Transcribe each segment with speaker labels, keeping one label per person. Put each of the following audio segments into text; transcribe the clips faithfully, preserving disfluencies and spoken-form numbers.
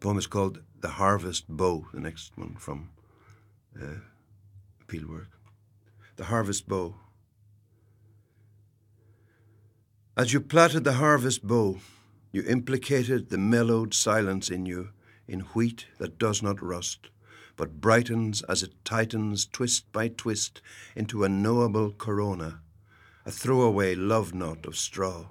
Speaker 1: poem is called The Harvest Bow, the next one from uh, Appealwork. The Harvest Bow. As you plaited the harvest bow, you implicated the mellowed silence in you in wheat that does not rust, but brightens as it tightens twist by twist into a knowable corona, a throwaway love knot of straw.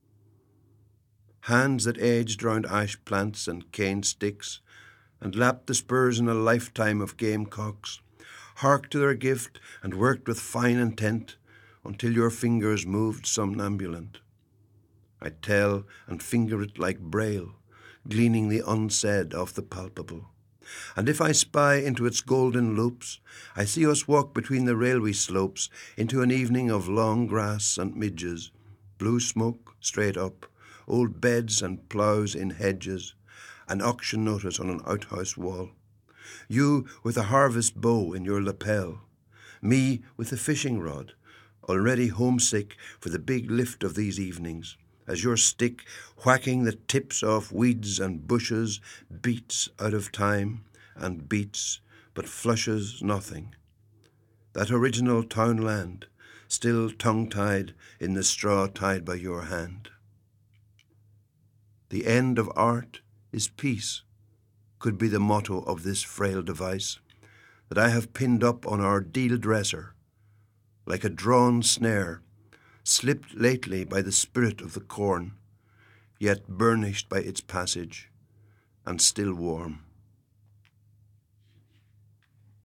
Speaker 1: Hands that aged round ash plants and cane sticks and lapped the spurs in a lifetime of gamecocks, harked to their gift and worked with fine intent until your fingers moved somnambulant. I tell and finger it like braille, gleaning the unsaid off the palpable. And if I spy into its golden loops, I see us walk between the railway slopes into an evening of long grass and midges, blue smoke straight up, old beds and ploughs in hedges, an auction notice on an outhouse wall. You with a harvest bow in your lapel, me with a fishing rod, already homesick for the big lift of these evenings, as your stick, whacking the tips off weeds and bushes, beats out of time and beats, but flushes nothing. That original townland, still tongue-tied in the straw tied by your hand. The end of art is peace, could be the motto of this frail device that I have pinned up on our deal dresser, like a drawn snare, slipped lately by the spirit of the corn, yet burnished by its passage, and still warm.